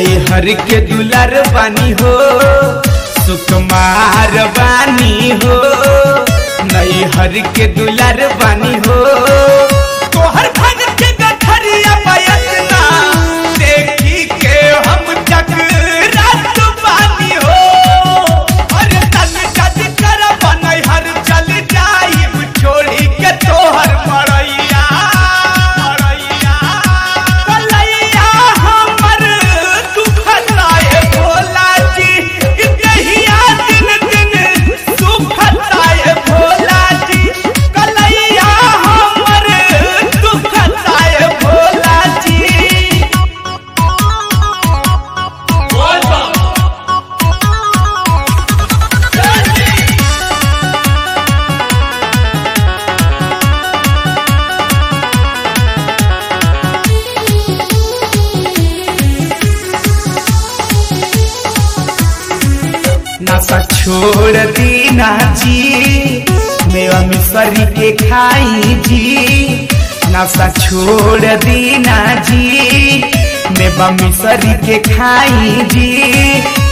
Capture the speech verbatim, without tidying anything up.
नई हर के दुलार बानी हो सुकुमार बानी हो नई हर के दुलार बानी हो तोहर भाग के गठरिया बयतना देखी के हम जग रात बानी हो अरे तन जद कर बनई हर चल जाई छोड़ी के तोहर मरैया मरैया कलैया हमर दुखताए भोला जी इतहिया दिन दिन सुखताए भोला जी कलैया हमर दुखताए भोला जी नशा छोड़ दीना जी मेवा मिसरी के खाई जी नशा छोड़ दीना जी मेवा मिसरी के खाई जी